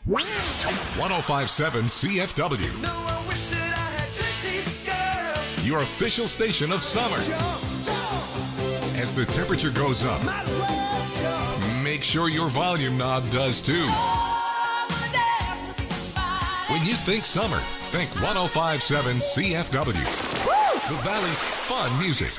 1057 CFW. No, I wish that I had your teeth, girl. Your official station of summer. As the temperature goes up, Might as well jump. make sure your volume knob does too. When you think summer, think 1057 CFW. The Valley's fun music.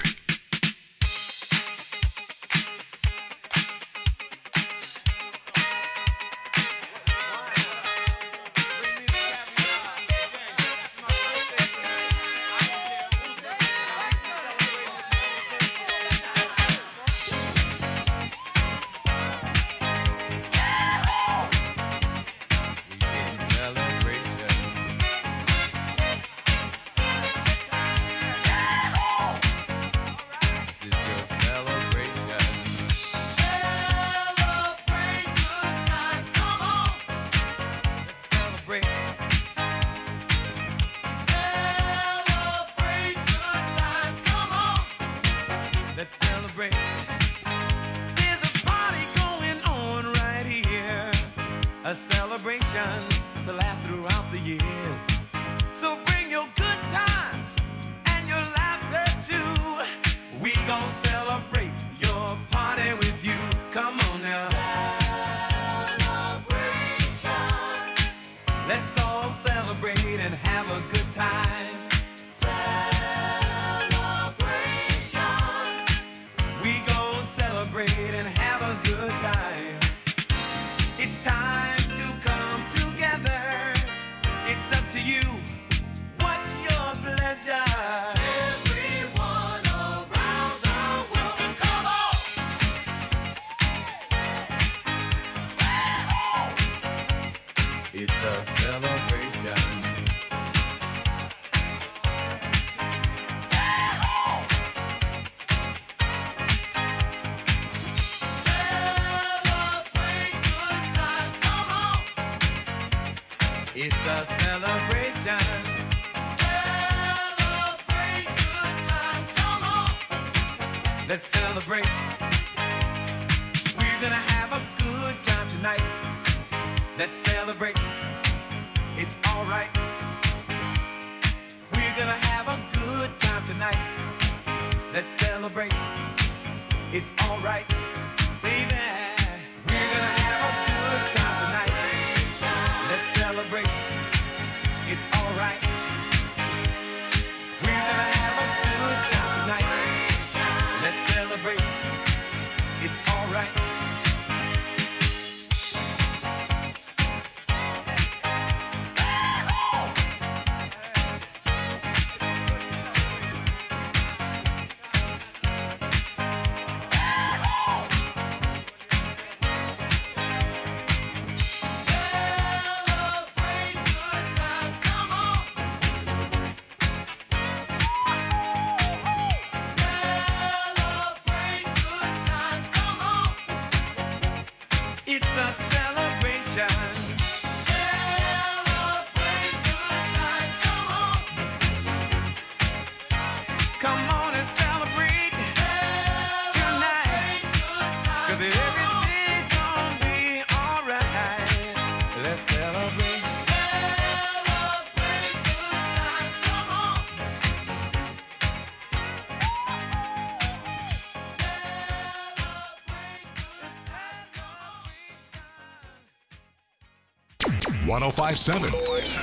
.1057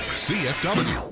CFW.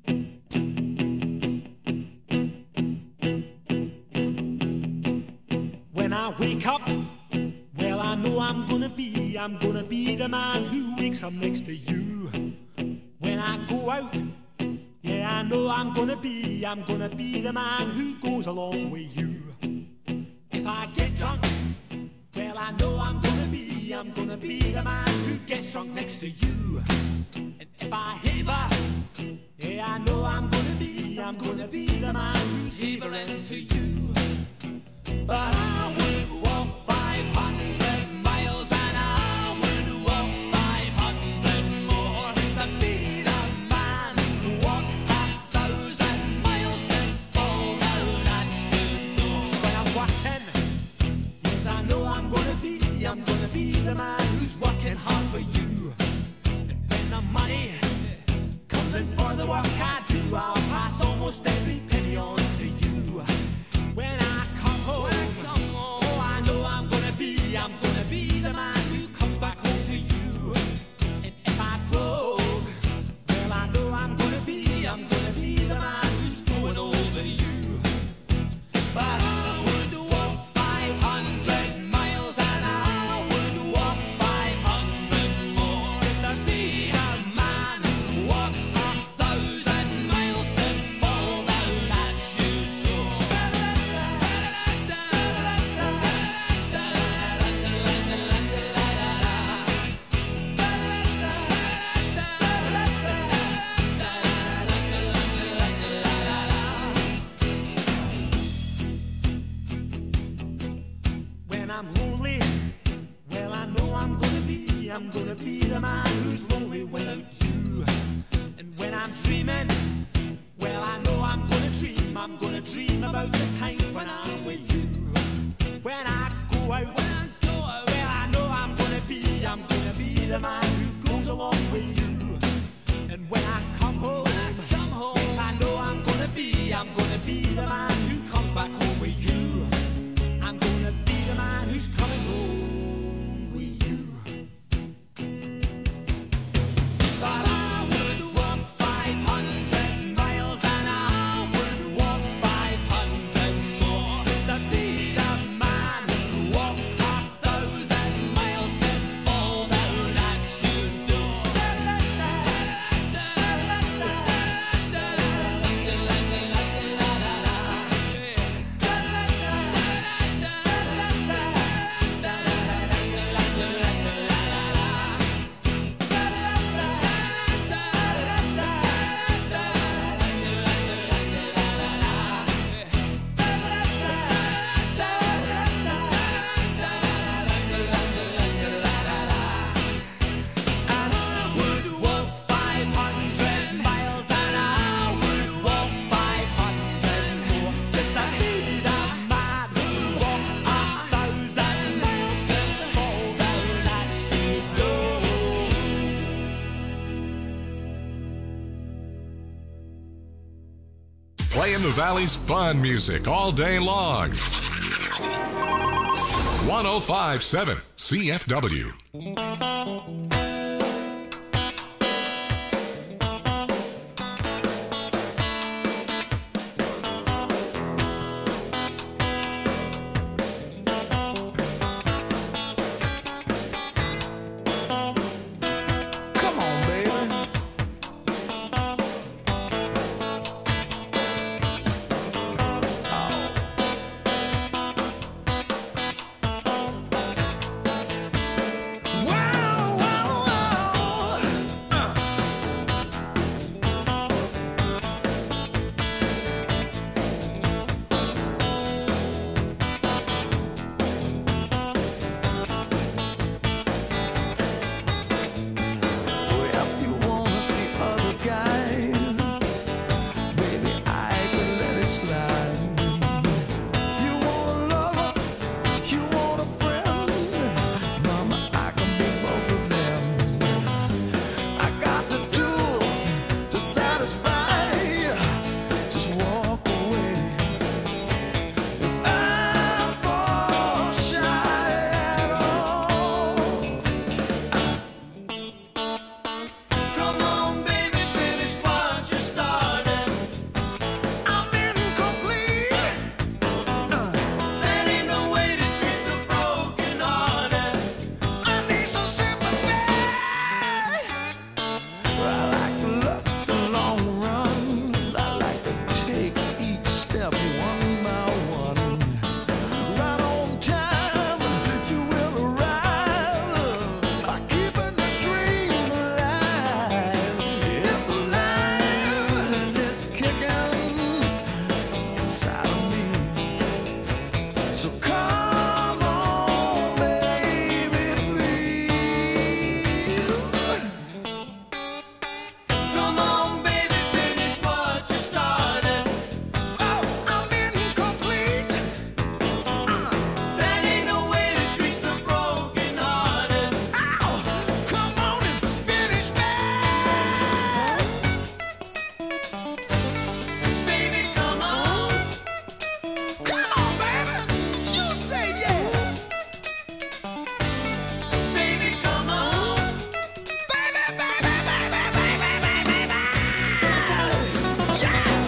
When I wake up, well, I know I'm gonna be the man who wakes up next to you. When I go out, yeah, I know I'm gonna be the man who goes along with you. If I get drunk, well, I know I'm gonna be the man who gets drunk next to you. And if I heaver, yeah, I know I'm gonna be the man who's heavering to you. But I would walk 500 miles and I would walk 500 more to be the man who walked 1,000 miles to fall down at your door. When I'm walking, yes, I know I'm gonna be the man who's working hard for you. And be the man who comes back home with you. I'm gonna be the man who's coming home with you. But I would walk 500 miles and I would walk 500 more just to be the man who walks 1,000 miles to fall down at your door. And I would walk 500 miles and I would walk 500 more just to be the man who walked 1,000 miles and fall down at your door. Playing the Valley's fun music all day long. 1057 CFW. Come on, baby. Wow, wow, wow. Well, if you wanna see other guys, baby, I can let it slide. You want a lover, you want a friend, mama, I can be both of them. I got the tools to satisfy. Just walk away. Ask for shy at all. Come on, baby, finish what you started. I'm incomplete. That ain't no way to treat the broken-hearted. I need some sympathy. I like to look the long run. I like to take each step one by one. Right on time, you will arrive by keeping the dream alive. It's alive and it's kicking inside of me. So come on, baby, please. Come on, baby, finish what you started. Oh, I'm incomplete. That ain't no way to treat the broken-hearted. Ow, come on and finish me. Baby, come on. Come on, baby. You say yeah. Baby, come on. Baby, baby, baby, baby, baby, baby. Yeah.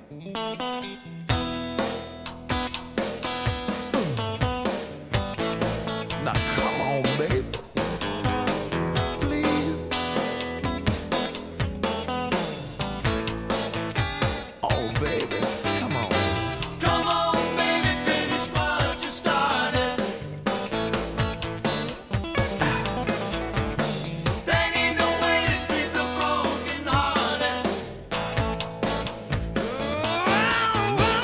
Now come on, baby. Please. Oh, baby, come on. Come on, baby, finish what you started. That ain't no way to treat the broken-hearted. Oh,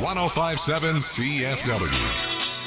1057 CFW.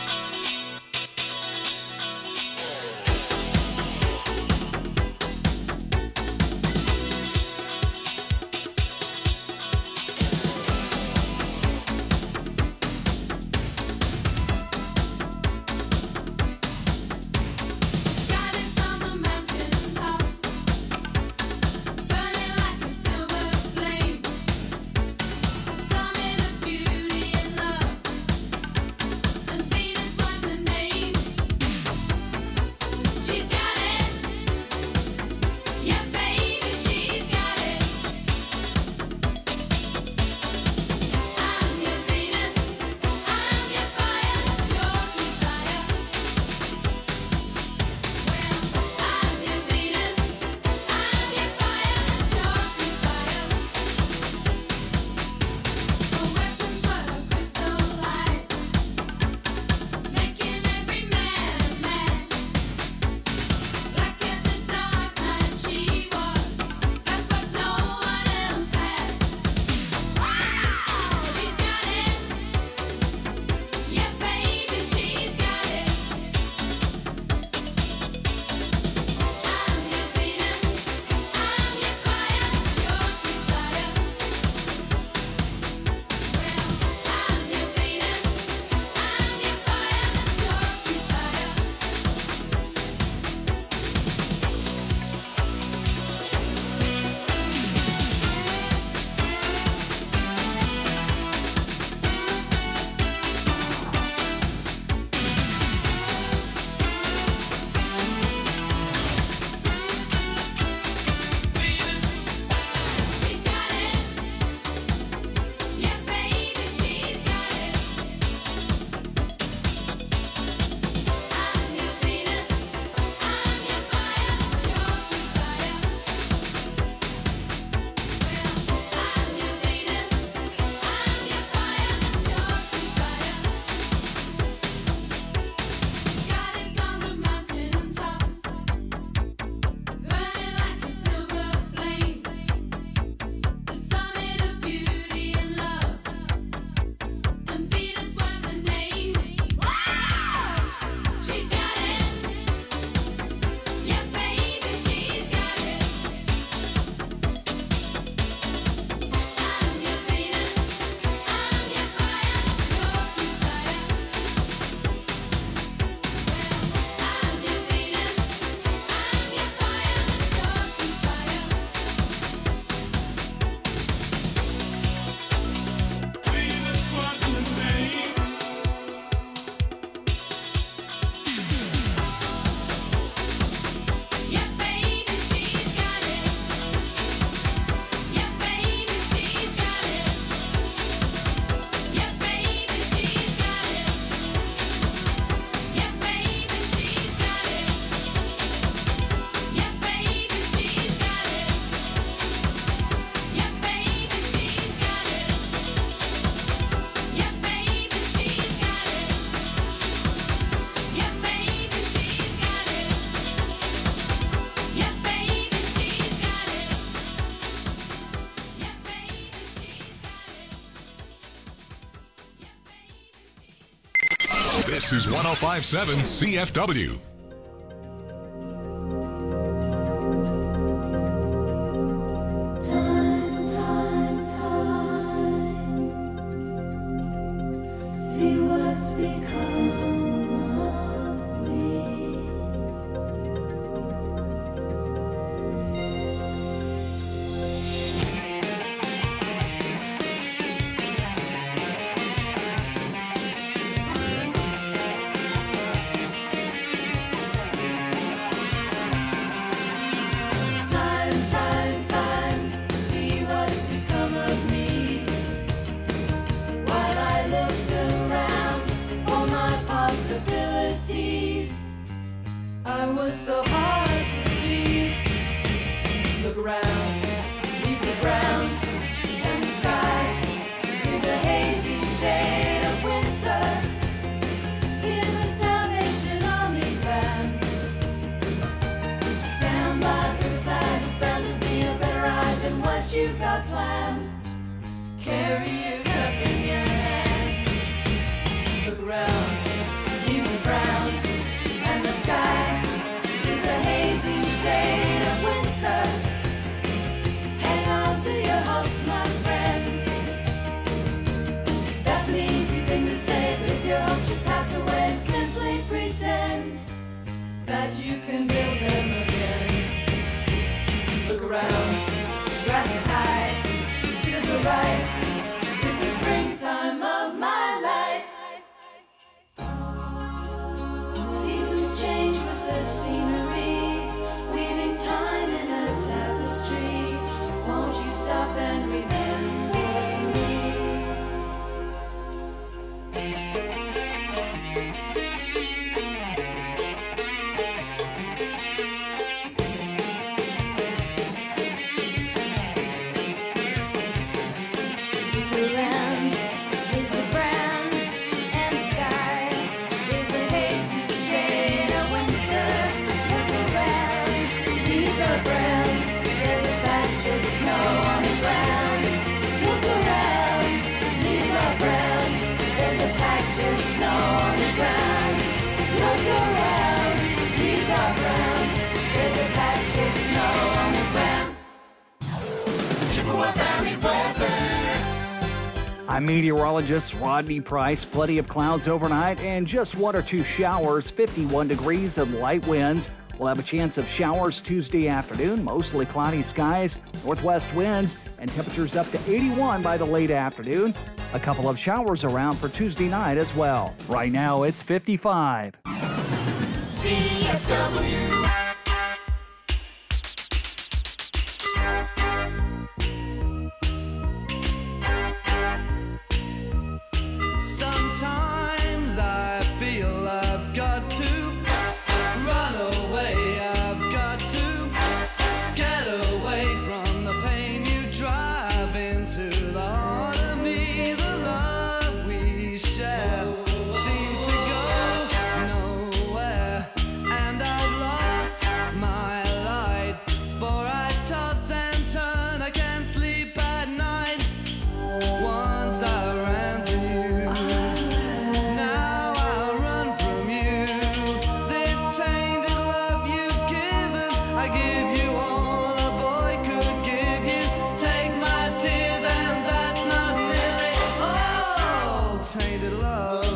This is 1057 CFW. See what's become of me. Time, see what's become of me. While I looked around for my possibilities, I was so hard to please. Look around, leaves are brown, and the sky is a hazy shade of winter. In the Salvation Army band, down by the riverside is bound to be a better ride than what you got planned. Carry your cup in your hand. around, leaves are brown, and the sky is a hazy shade of winter. Hang on to your hopes, my friend. That's an easy thing to say, but if your hopes should pass away, simply pretend that you can build them again. Look around, grass is high, feels alright. It's the springtime of my life. Seasons change with the scenery, weaving time in a tapestry. Won't you stop and remember me? I'm meteorologist Rodney Price. Plenty of clouds overnight and just 1 or 2 showers, 51 degrees and light winds. We'll have a chance of showers Tuesday afternoon, mostly cloudy skies, northwest winds, and temperatures up to 81 by the late afternoon. A couple of showers around for Tuesday night as well. Right now, it's 55. CFW. Sometimes I feel I've got to run away. I've got to get away from the pain you drive into the heart of me. The love we share seems to go nowhere, and I've lost my light. For I toss and turn, I can't sleep at night. Once I ran to you, now I run from you. This tainted love you've given, I give you all a boy could give you. Take my tears and that's not nearly all. Tainted love,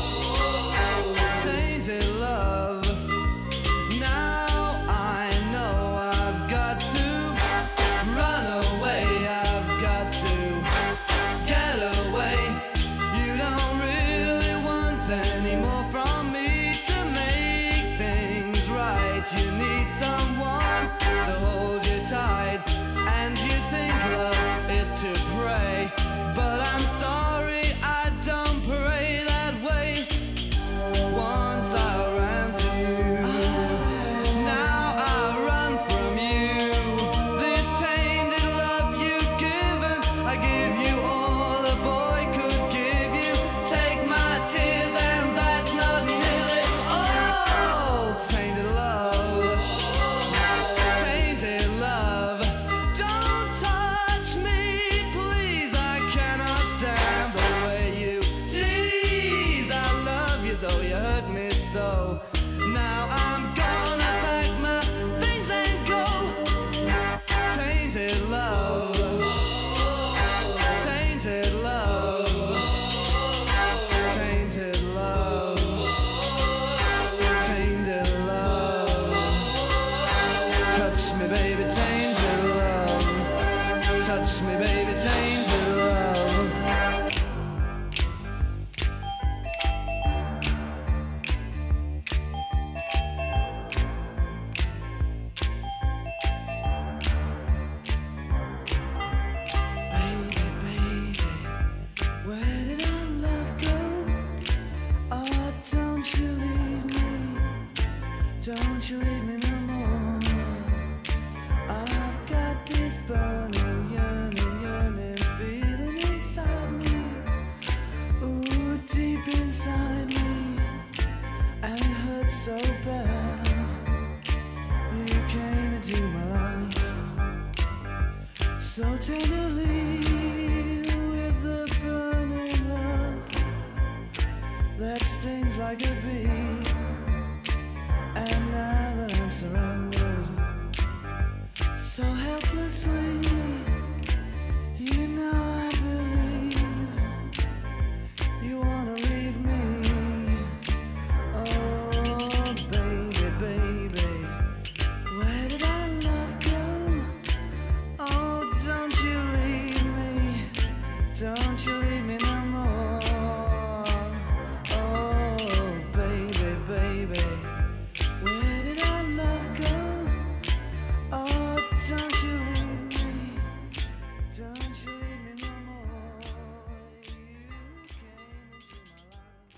tainted love. Now I know I've got to run away. I've got to get away. You don't really want any more from me to make things right. You need someone to hold you tight, and you think love is to pray, but I'm sorry, I don't pray that way. Once I ran to you, now I run from you. This tainted love you've given, I give you all a boy could give you. Take my tears and that's not nearly all. Tainted love, tainted love. Don't touch me, please, I cannot stand the way you tease. I love you though you hurt me so. Now I'm gonna pack my things and go. Tainted love, tainted love, tainted love, tainted love. Touch me, baby, tainted love. Touch me, baby, tainted love. Baby, baby, where did our love go? Oh, don't you leave me. Don't you leave me no more. I've got this burning, yearning, yearning feeling inside me. Ooh, deep inside me. And it hurts so bad. You came into my life so tenderly with the burning love that stings like a bee. And now that I'm surrendered so helplessly, you know I believe you wanna leave me. Oh baby, baby, where did our love go? Oh, don't you leave me, don't you leave me no more. Oh baby, baby, where did our love go? Oh, don't you leave me, don't you leave me no more. You came into my life.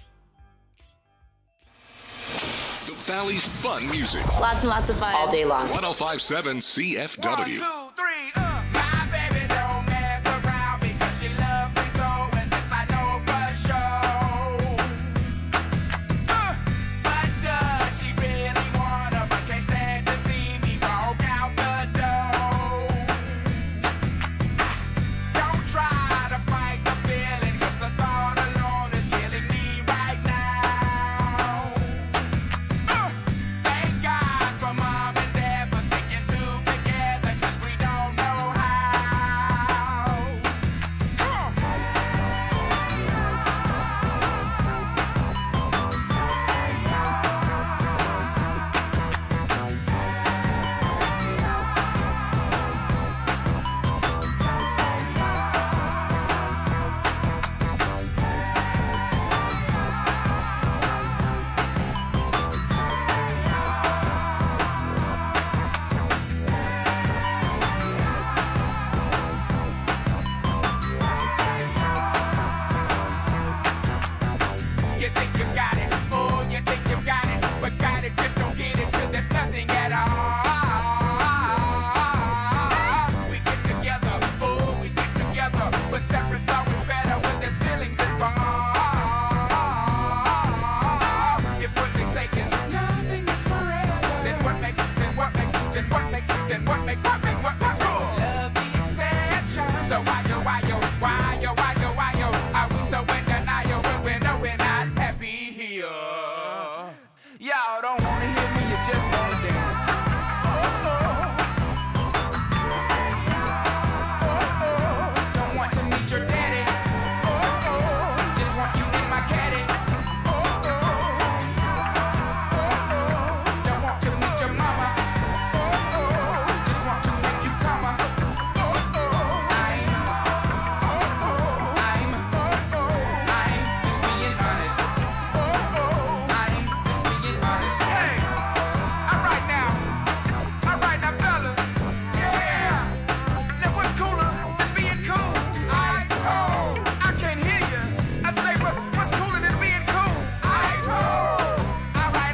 The Valley's fun music. Lots and lots of fun. All day long. 1057 CFW. 1, 2, 3, My baby don't mess around because she loves me so, and this I know for sure. But does she really wanna? But can't stand to see me walk out the door. Don't try to fight the feeling, 'cause the thought alone is killing me right now. Thank God for mom and dad for sticking two together, 'cause we don't know how. You think you got it, oh, you think you got it, but got it, just don't get it till there's nothing at all. We get together, oh, we get together, but separate's always better when there's feelings involved. If what they say is nothing is forever, then what makes it, then what makes it, then what makes it, then what makes it, then what makes it? Love the exception. So why are we so in denial when we know we're not happy here? Y'all don't wanna hear me, you just wanna dance. Don't want to meet your daddy. Just want you in my caddy. Don't want to meet your mama. Just want to make you come. I'm just being honest. I'm just being honest. Hey, all right now, fellas. Yeah. Now what's cooler than being cool? Ice cold. I can't hear you. I say what's cooler than being cool? Ice cold. All right.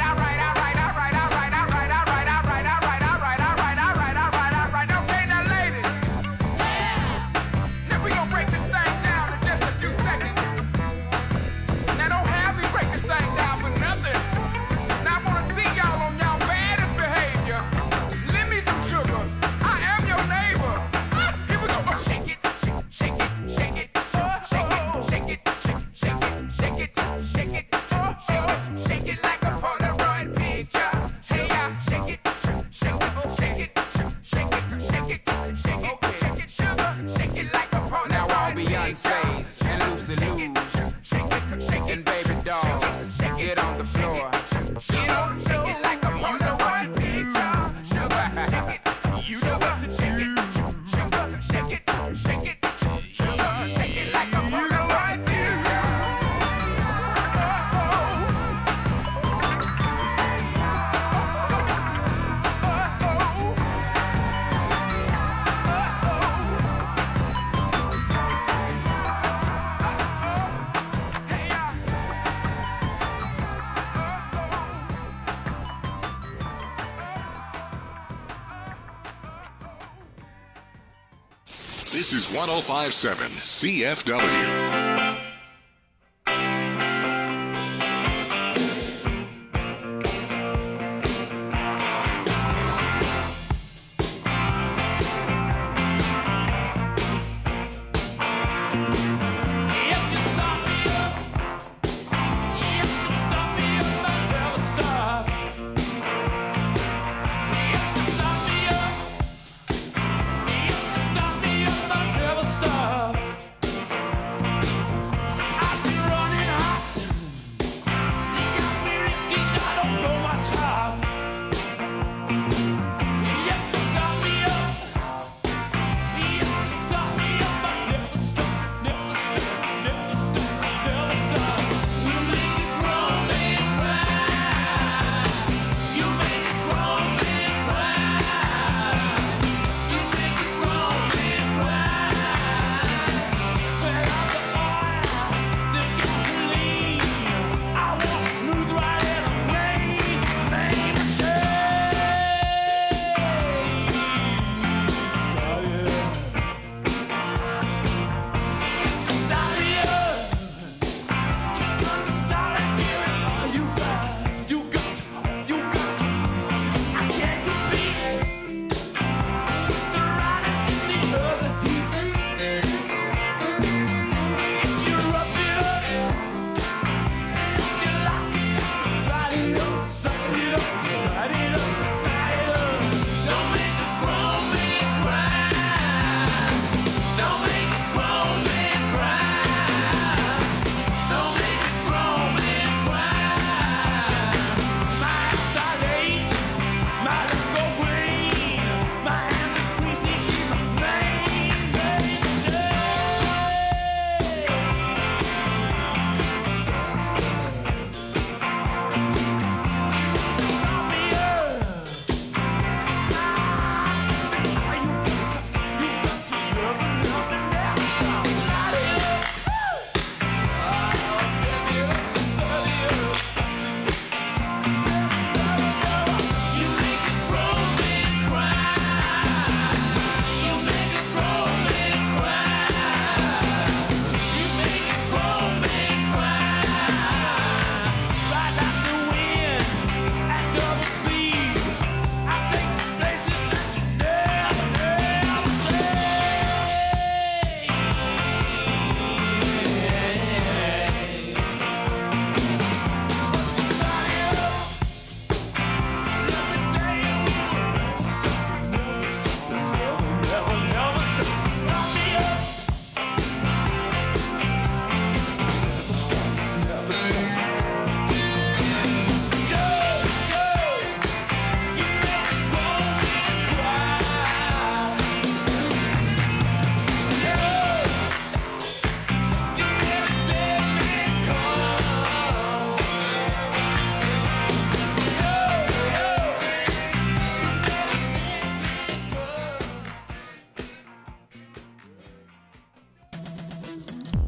Okay, now ladies. Now we gonna break this thing down in just a few seconds. Now don't have me break this thing down for nothing. Now I wanna see y'all on y'all baddest behavior. Lend me some sugar. I am your neighbor. Here we go. Shake it, shake it, shake it, shake it, shake it, shake it, shake it, shake it, shake it like a Polaroid picture. Hey, shake it, shake it, shake it, shake it, shake it, shake it, shake it, sugar, shake it like a Polaroid picture. Now all Beyonce's and Lucy Lou's and baby dolls, get on the floor. Get on the floor like a Polaroid picture. Sugar, shake it, you know what to shake it. Sugar, shake it, shake it, sugar, shake it like a Polaroid picture. This is 1057 CFW. If you start me up, if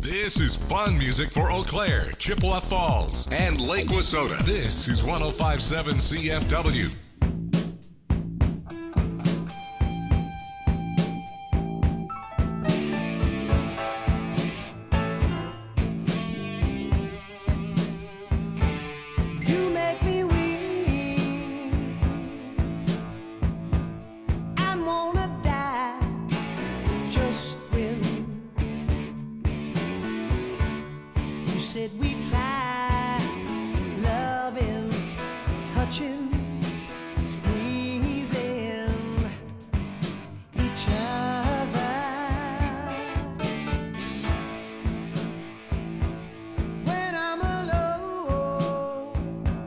This is fun music for Eau Claire, Chippewa Falls, and Lake Wissota. This is 105.7 CFW. You make me weak and wanna die just when you said we try loving, touching, squeezing each other. When I'm alone,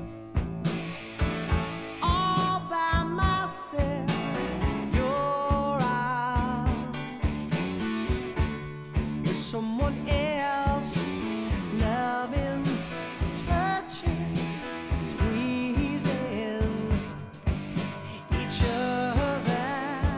all by myself, your arms with someone else, loving, touching, squeezing each other.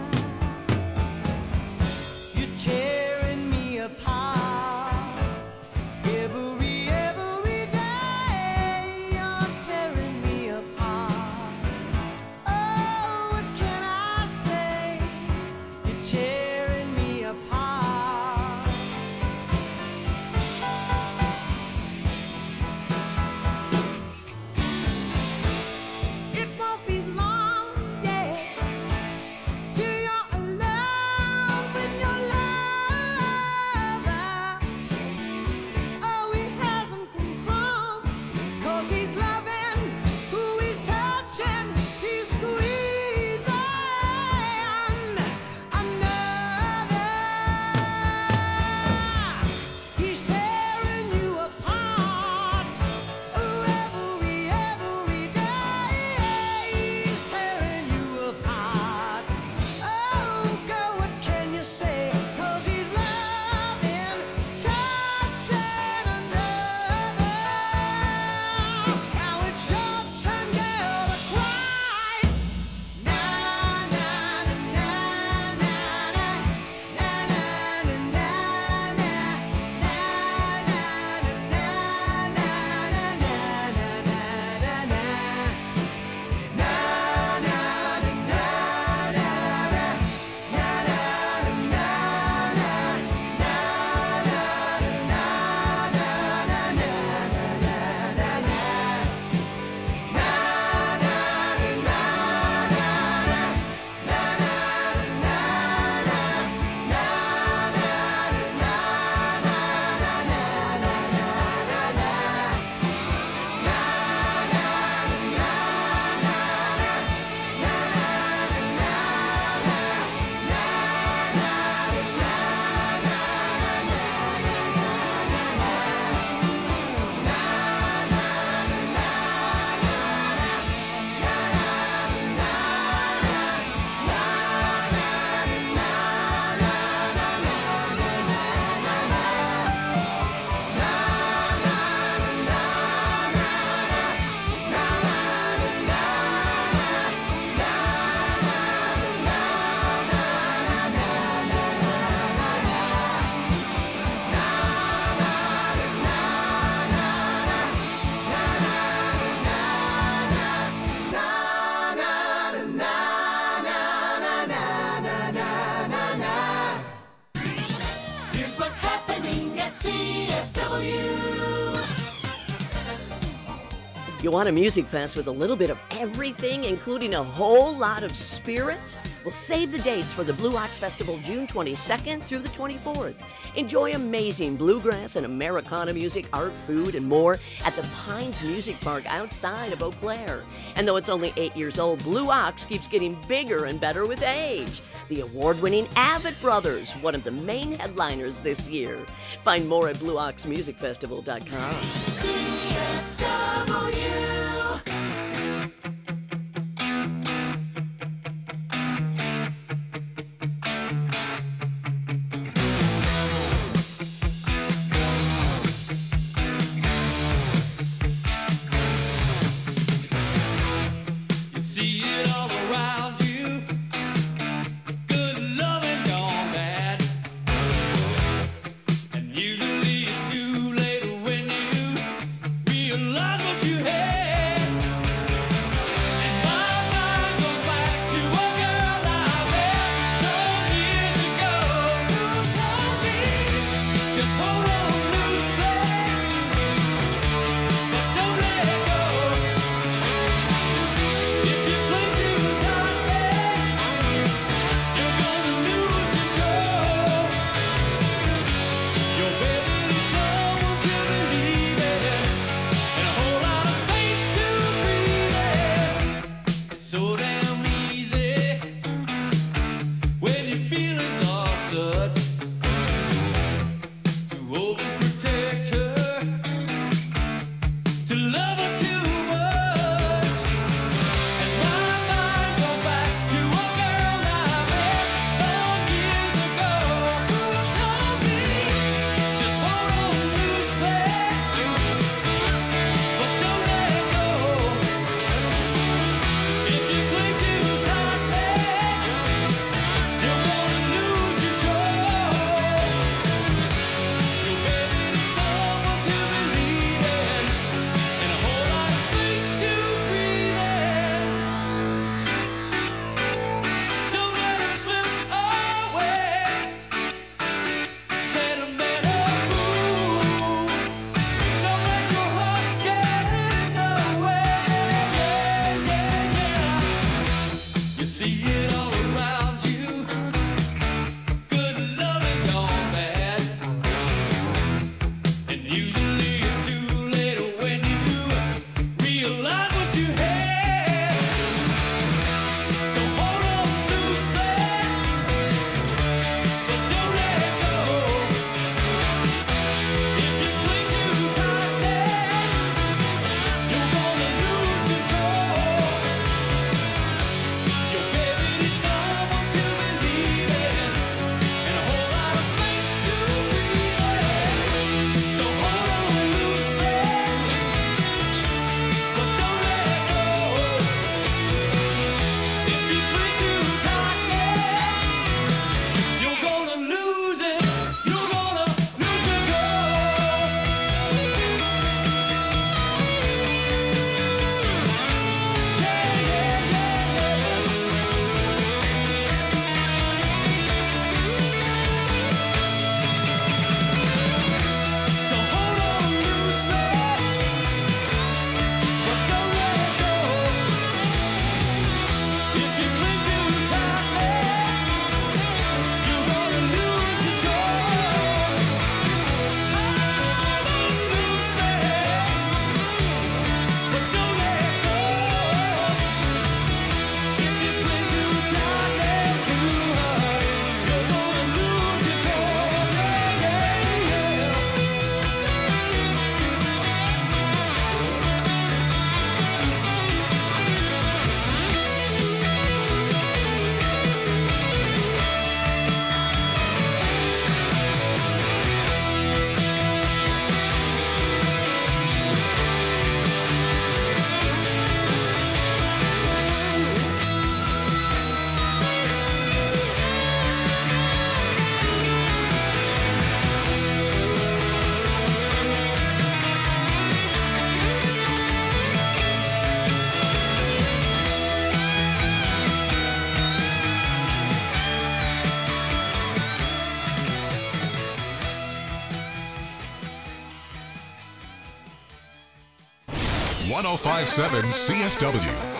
You're tearing me apart every day. You're tearing me apart. Oh, what can I say? You're tearing me apart. It won't be long, yes, till you're alone with your lover. Oh, he hasn't come home, 'cause he's loving who he's touching, he's squeezing another. He's tearing you apart. Oh, every day, he's tearing you apart. Oh, girl, what can you say? 'Cause he's loving, touching another. Now it's your turn, girl, to cry. Na na na na na na na na na na na Here's what's happening at CFW. You want a music fest with a little bit of everything, including a whole lot of spirit? Well, save the dates for the Blue Ox Festival June 22nd through the 24th. Enjoy amazing bluegrass and Americana music, art, food, and more at the Pines Music Park outside of Eau Claire. And though it's only 8 years old, Blue Ox keeps getting bigger and better with age. The award-winning Avett Brothers, one of the main headliners this year. Find more at BlueOxMusicFestival.com. CFW. Usually 1057 CFW.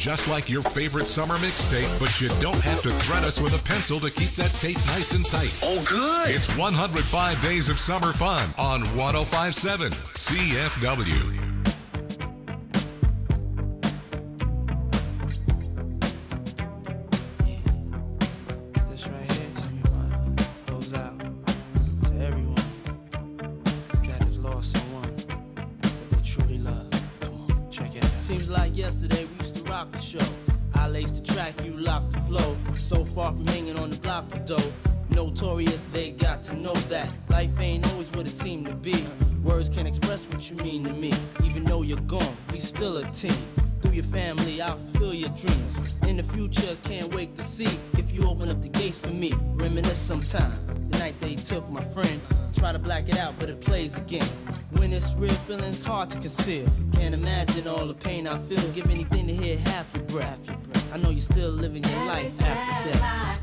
just like your favorite summer mixtape, but you don't have to thread us with a pencil to keep that tape nice and tight. Oh, good. It's 105 Days of Summer Fun on 105.7 CFW. Yesterday we used to rock the show. I laced the track, you locked the flow. So far from hanging on the block for dough. Notorious, they got to know that life ain't always what it seemed to be. Words can't express what you mean to me. Even though you're gone, we still a team. Through your family, I'll fulfill your dreams. In the future, can't wait to see if you open up the gates for me. Reminisce sometime. The night they took my friend. Try to black it out, but it plays again. When it's real, feeling's hard to conceal. Can't imagine all the pain I feel. Give anything to hear half your breath. I know you're still living your life after death.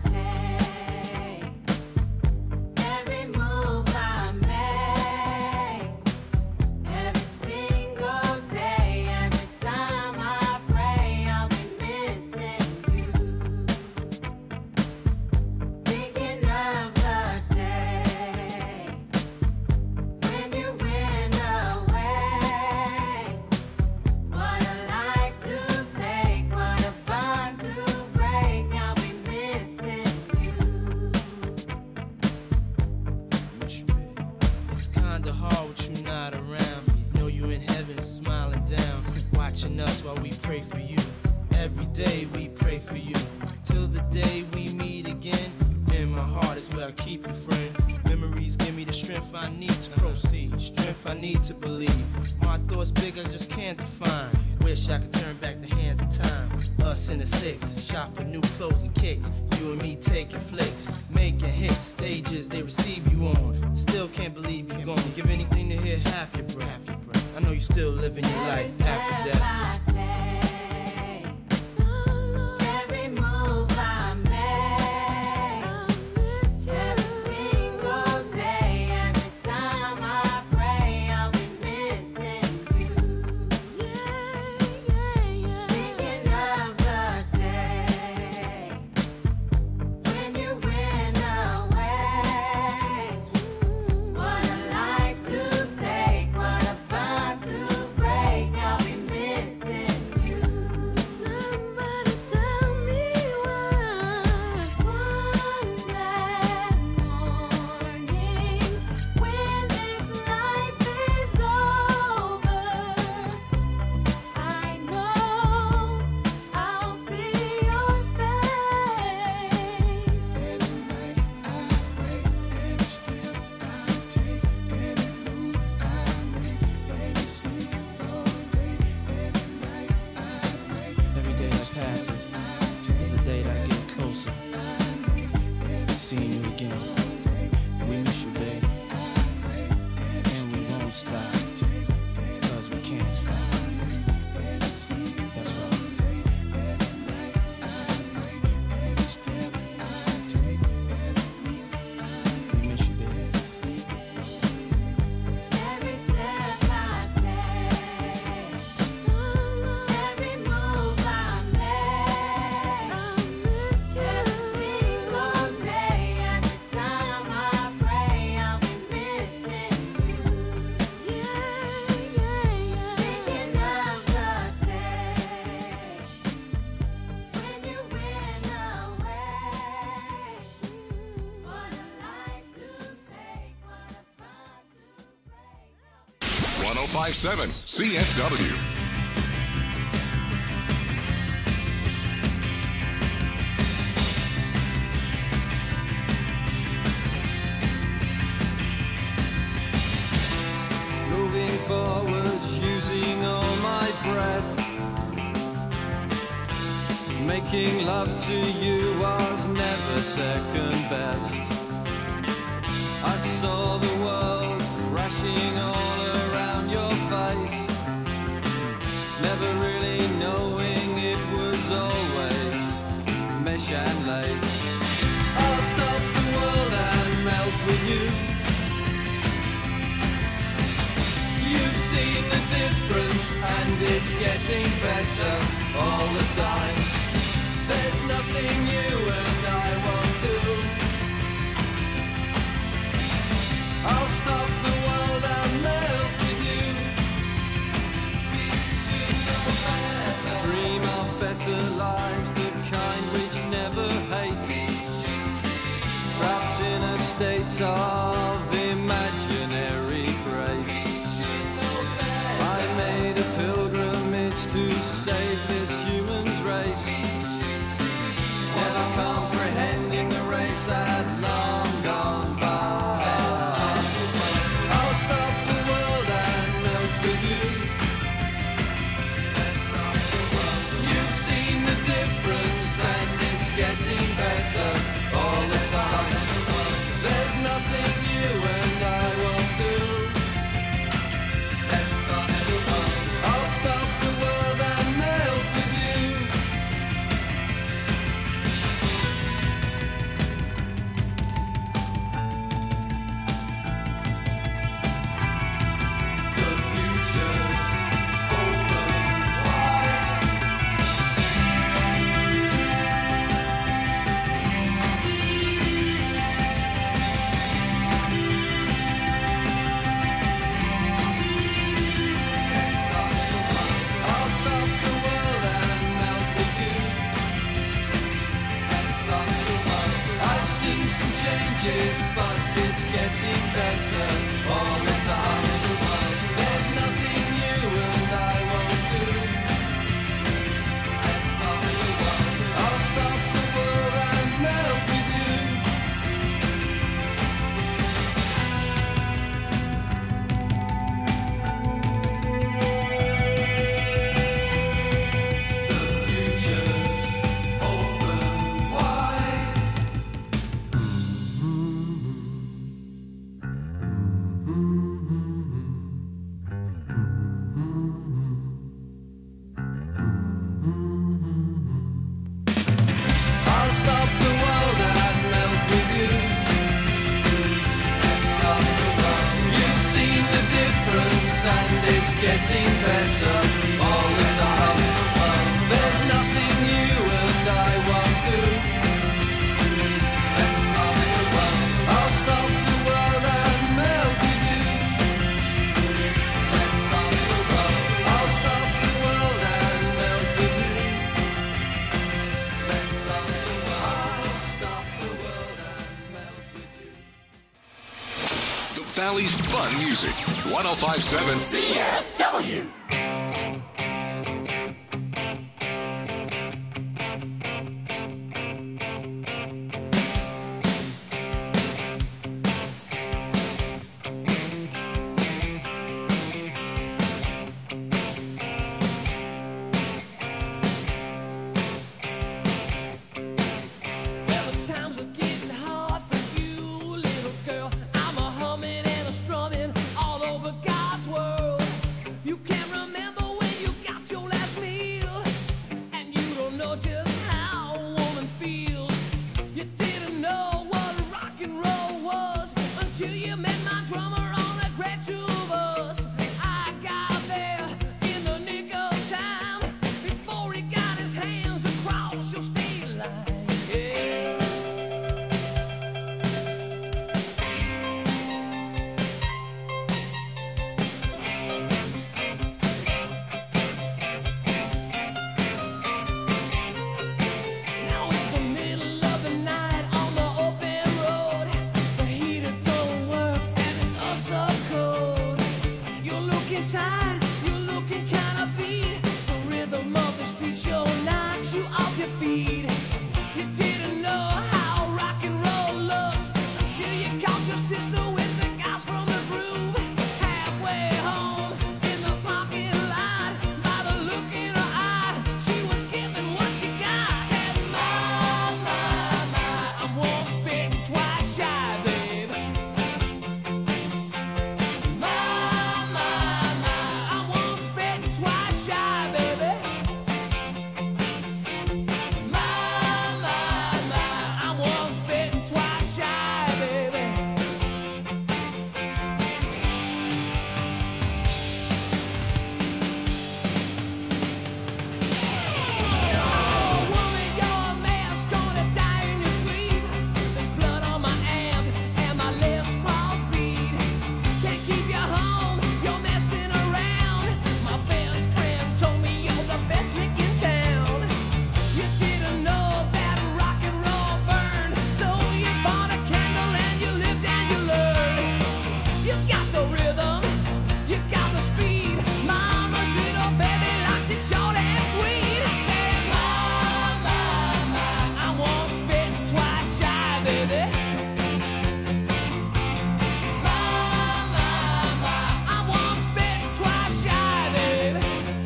Every move I make, every single day, every time I pray, I'll be missing you. Thinking of the day when you went away. What a life to take, what a bond to break. I'll be missing you. It's kinda hard with you not around. Know you in heaven smiling down, watching us while we pray for you. Every day we pray for you, till the day we meet again. In my heart is where I keep you, friend. Memories give me the strength I need to proceed, strength I need to believe. My thoughts big, I just can't define. Wish I could turn back the hands of time. Us in the six, shop for new clothes and kicks. You and me taking flicks, making hits, stages they receive you on. Still can't believe you're gone. Give anything to hear half your breath. I know you're still living your life after death. Every move I make, every single day, every time I pray, I'll be missing you. Thinking of the day when you went away. What a life to take, what a bond to break. I'll be missing you. Somebody tell me why. One glad morning when this life is over, I know I'll see your face. Every night I pray, every step I take, every move I make, every single day, every night I pray. Every day that passes is a day that I get closer to seeing you again. We miss you, babe, and we won't stop, cause we can't stop. That's right. We miss you, babe. Every step I take, every move I make, every single day, every time I pray, I'll be missing you. Thinking of the day when you went away. What a life to take, what a bond to break. 105.7 CFW. Moving forward, using all my breath. Making love to you was never second best. I saw the world crashing all around your face, never really knowing it was always mesh and lace. I'll stop the world and melt with you. You've seen the difference difference, and it's getting better all the time. There's nothing you and I won't do. I'll stop the world and melt with you. We should know better. Dream of better lives, the kind which never hate. Trapped in a state of imaginary grace. I made a pilgrimage to save this human's race. Never comprehending the race that long gone by. I'll stop the world and melt with you. You've seen the difference, and it's getting better all the time. There's nothing you and I won't do. I'll stop the world and melt with you. The future's open wide. I'll stop the world and melt with you. I've seen some changes, but it's getting better all the time. There's nothing you and I won't do. I'll stop the world and melt with you. The future's open wide. I'll stop the world and melt with you. You've seen the difference, and it's getting better all the time. There's nothing you and I won't do. I'll stop the world and melt with you. I'll stop the world and melt with you. I'll stop the world and melt with you. The Valley's fun music. 1057 CFW. Well, the times are getting hard for you, little girl. I'm a humming and a strumming all over God's world. You can't remember when you got your last meal, and you don't know just how a woman feels. You didn't know what rock and roll was until you met my drummer on a great tour bus. I got there in the nick of time before he got his hands across your state line. Yeah. Now it's the middle of the night on the open road. The heater don't work and it's us so cold. You're looking tired, you're looking kinda beat. The rhythm of the street show knocks you off your feet. You didn't know how rock and roll looked until you caught your sister with the guys from the groove. Halfway home in the parking lot, by the look in her eye, she was giving what she got. Said, my, I'm once bitten, twice shy, babe. My, I'm once bitten, twice shy, baby. My, I'm short and sweet. I said, my, I'm once bitten, twice shy, baby. I'm once bitten, twice shy, baby.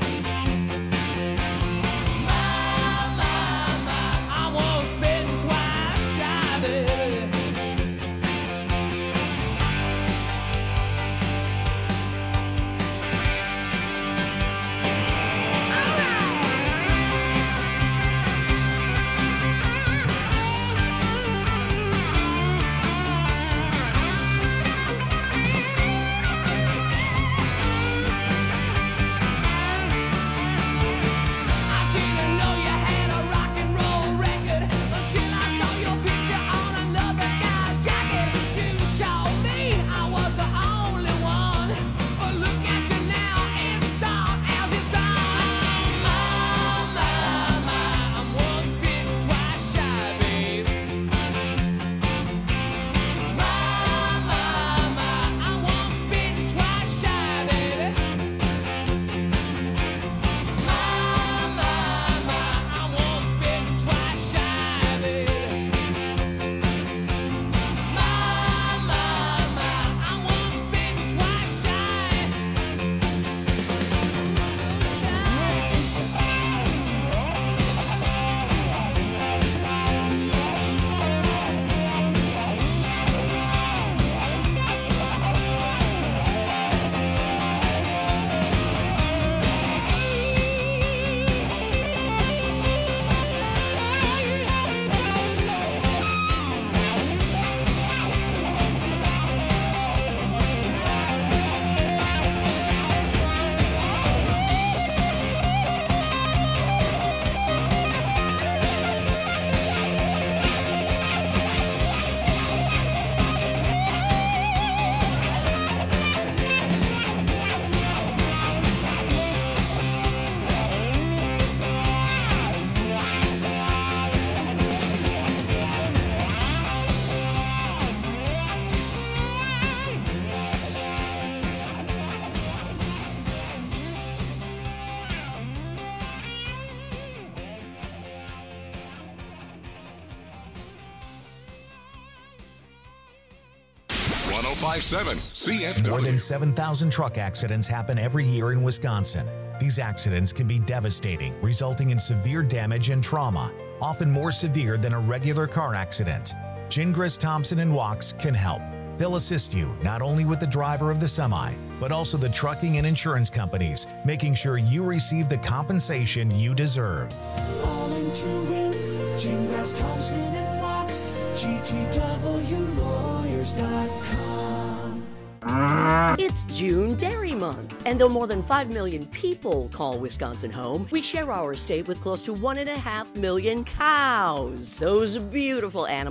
I'm once bitten, twice shy, baby. I didn't know you had a rock and roll record until I saw your picture on another guy's jacket. You told me I was the only one, but look at you now, it's dark as it's dawn. I'm once bitten, twice shy, babe. I'm once bitten, twice shy, baby. I'm once bitten, twice shy, baby. I'm once bitten, twice shy. So CFW. More than 7,000 truck accidents happen every year in Wisconsin. These accidents can be devastating, resulting in severe damage and trauma, often more severe than a regular car accident. Gingras, Thompson, and Wachs can help. They'll assist you not only with the driver of the semi, but also the trucking and insurance companies, making sure you receive the compensation you deserve. Calling to win, Gingras, Thompson, and Wachs, GTWlawyers.com. It's June Dairy Month, and though more than 5 million people call Wisconsin home, we share our state with close to 1.5 million cows. Those beautiful animals